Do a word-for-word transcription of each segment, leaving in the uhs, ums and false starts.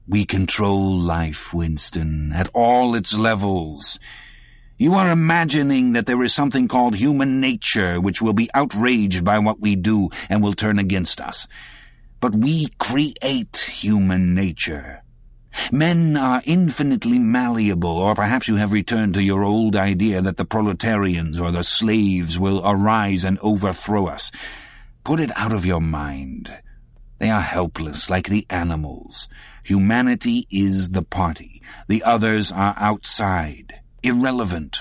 We control life, Winston, at all its levels. You are imagining that there is something called human nature which will be outraged by what we do and will turn against us. But we create human nature. Men are infinitely malleable, or perhaps you have returned to your old idea that the proletarians or the slaves will arise and overthrow us. Put it out of your mind. They are helpless, like the animals. Humanity is the party. The others are outside, irrelevant.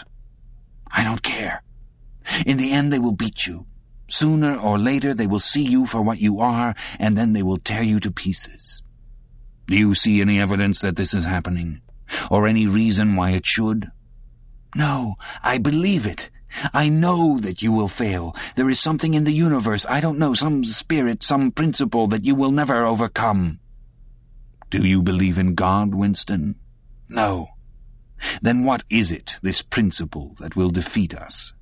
I don't care. In the end, they will beat you. Sooner or later, they will see you for what you are, and then they will tear you to pieces. Do you see any evidence that this is happening? Or any reason why it should? No, I believe it. I know that you will fail. There is something in the universe, I don't know, some spirit, some principle that you will never overcome. Do you believe in God, Winston? No. Then what is it, this principle, that will defeat us?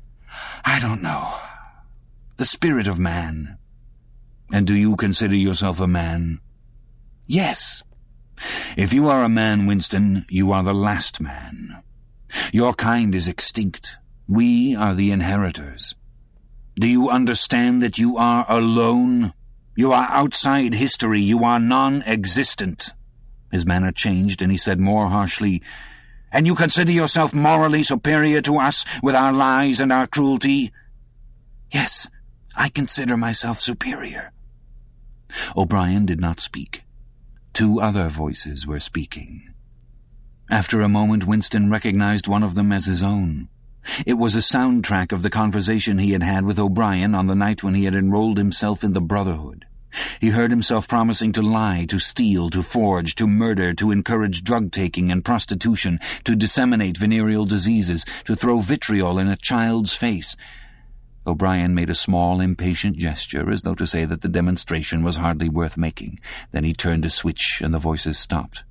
I don't know. The spirit of man. And do you consider yourself a man? Yes. If you are a man, Winston, you are the last man. Your kind is extinct. We are the inheritors. Do you understand that you are alone? You are outside history. You are non-existent. His manner changed, and he said more harshly, And you consider yourself morally superior to us with our lies and our cruelty? Yes, I consider myself superior. O'Brien did not speak. Two other voices were speaking. After a moment, Winston recognized one of them as his own. It was a soundtrack of the conversation he had had with O'Brien on the night when he had enrolled himself in the Brotherhood. He heard himself promising to lie, to steal, to forge, to murder, to encourage drug-taking and prostitution, to disseminate venereal diseases, to throw vitriol in a child's face. O'Brien made a small, impatient gesture, as though to say that the demonstration was hardly worth making. Then he turned a switch, and the voices stopped.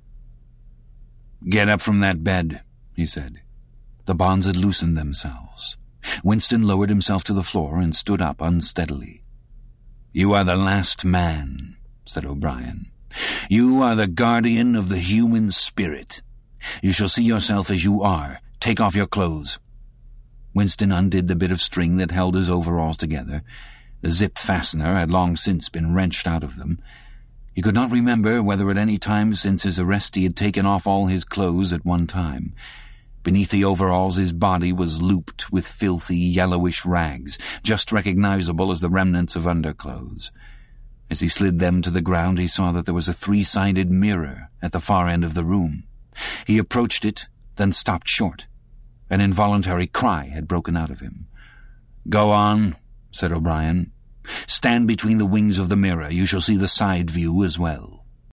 "Get up from that bed," he said. The bonds had loosened themselves. Winston lowered himself to the floor and stood up unsteadily. "You are the last man," said O'Brien. "You are the guardian of the human spirit. You shall see yourself as you are. Take off your clothes." Winston undid the bit of string that held his overalls together. The zip fastener had long since been wrenched out of them. He could not remember whether at any time since his arrest he had taken off all his clothes at one time. Beneath the overalls his body was looped with filthy, yellowish rags, just recognizable as the remnants of underclothes. As he slid them to the ground, he saw that there was a three-sided mirror at the far end of the room. He approached it, then stopped short. An involuntary cry had broken out of him. "Go on," said O'Brien. "Stand between the wings of the mirror. You shall see the side view as well."